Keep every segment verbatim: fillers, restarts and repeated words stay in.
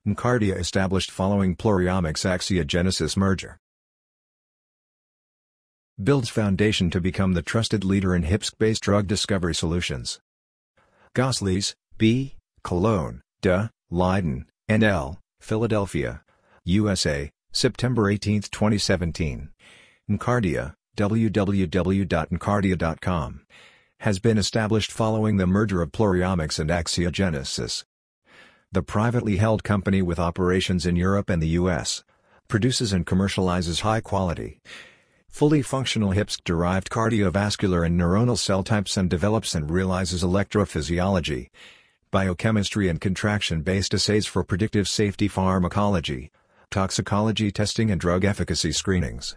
Nkardia established following Pluriamics-Axiogenesis merger. Builds foundation to become the trusted leader in H I P S-based drug discovery solutions. Gosselies, B., Cologne, de, Leiden, N L, Philadelphia, U S A, September eighteenth twenty seventeen. Nkardia, w w w dot nkardia dot com, has been established following the merger of Pluriamics and Axiogenesis. The privately held company with operations in Europe and the U S produces and commercializes high-quality, fully functional H I P S-derived cardiovascular and neuronal cell types and develops and realizes electrophysiology, biochemistry and contraction-based assays for predictive safety pharmacology, toxicology testing and drug efficacy screenings.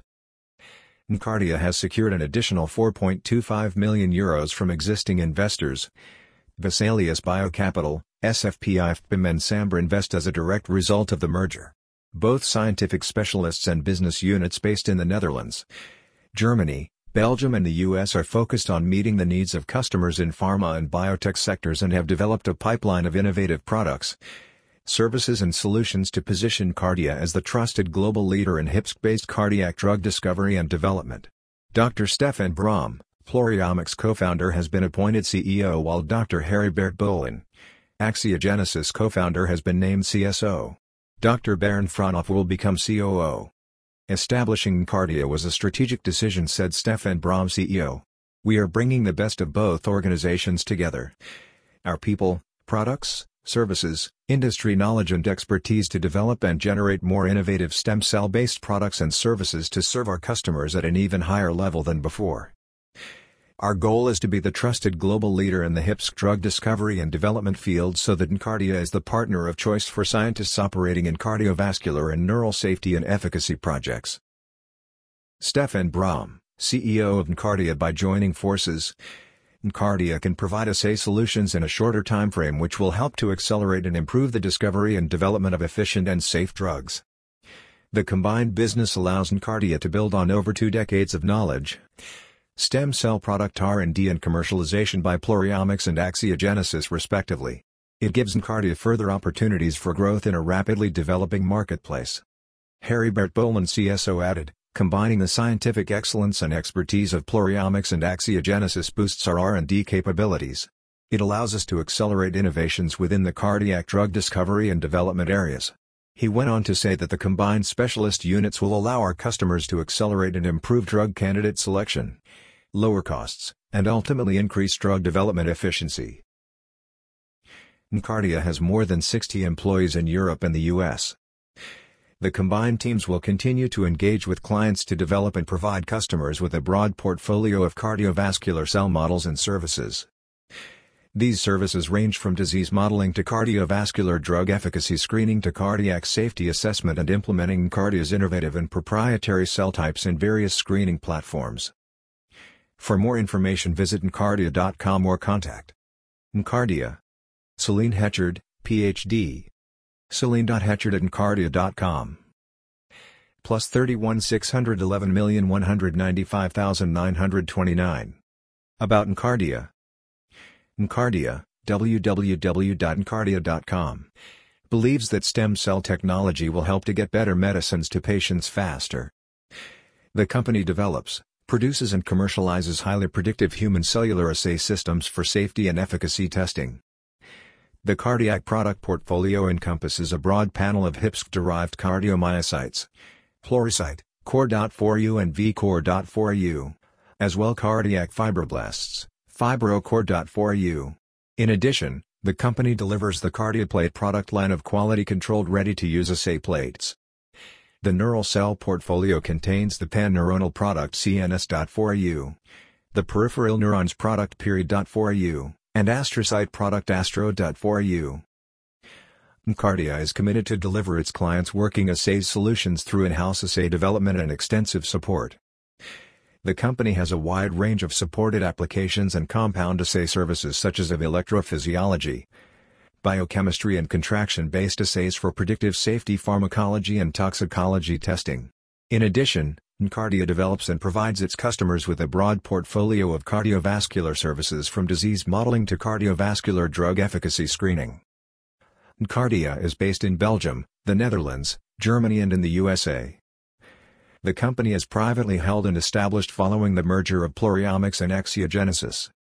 Nkardia has secured an additional four point two five million euros from existing investors, Vesalius Biocapital, S F P I F P I M and Sambra Invest as a direct result of the merger. Both scientific specialists and business units based in the Netherlands, Germany, Belgium and the U S are focused on meeting the needs of customers in pharma and biotech sectors and have developed a pipeline of innovative products, services and solutions to position Nkardia as the trusted global leader in H I P S-based cardiac drug discovery and development. Doctor Stefan Braum, Pluriamics co-founder, has been appointed C E O while Doctor Heribert Bolin, Axiogenesis co-founder, has been named C S O. Doctor Bernd Fraunhofer will become C O O. Establishing Nkardia was a strategic decision, said Stefan Braum, C E O. We are bringing the best of both organizations together. Our people, products, services, industry knowledge and expertise to develop and generate more innovative stem cell-based products and services to serve our customers at an even higher level than before. Our goal is to be the trusted global leader in the H I P S drug discovery and development field so that Nkardia is the partner of choice for scientists operating in cardiovascular and neural safety and efficacy projects. Stefan Braum, C E O of Nkardia. By joining forces, Nkardia can provide assay solutions in a shorter time frame which will help to accelerate and improve the discovery and development of efficient and safe drugs. The combined business allows Nkardia to build on over two decades of knowledge, stem cell product R and D and commercialization by Pluriamics and Axiogenesis respectively. It gives Nkardia further opportunities for growth in a rapidly developing marketplace. Heribert Bolin, C S O, added, combining the scientific excellence and expertise of Pluriamics and Axiogenesis boosts our R and D capabilities. It allows us to accelerate innovations within the cardiac drug discovery and development areas. He went on to say that the combined specialist units will allow our customers to accelerate and improve drug candidate selection, lower costs, and ultimately increase drug development efficiency. Nkardia has more than sixty employees in Europe and the U S. The combined teams will continue to engage with clients to develop and provide customers with a broad portfolio of cardiovascular cell models and services. These services range from disease modeling to cardiovascular drug efficacy screening to cardiac safety assessment and implementing Nkardia's innovative and proprietary cell types in various screening platforms. For more information, visit nkardia dot com or contact Nkardia. Celine Hetchard, P H D. Celine dot Hetchard at nkardia dot com. Plus thirty-one six hundred eleven million one hundred ninety-five thousand nine hundred twenty-nine. About Nkardia. Nkardia, w w w dot nkardia dot com, believes that stem cell technology will help to get better medicines to patients faster. The company develops, produces and commercializes highly predictive human cellular assay systems for safety and efficacy testing. The cardiac product portfolio encompasses a broad panel of H I P S-derived cardiomyocytes, Pluricyte, core four U and V core four U, as well cardiac fibroblasts, fibrocore four U. In addition, the company delivers the CardiaPlate product line of quality-controlled ready-to-use assay plates. The neural cell portfolio contains the pan-neuronal product C N S four U, the peripheral neurons product Period four U, and astrocyte product Astro four U. Nkardia is committed to deliver its clients working assays solutions through in-house assay development and extensive support. The company has a wide range of supported applications and compound assay services such as of electrophysiology, biochemistry and contraction-based assays for predictive safety pharmacology and toxicology testing. In addition, Nkardia develops and provides its customers with a broad portfolio of cardiovascular services from disease modeling to cardiovascular drug efficacy screening. Nkardia is based in Belgium, the Netherlands, Germany and in the U S A. The company is privately held and established following the merger of Pluriomics and Axiogenesis.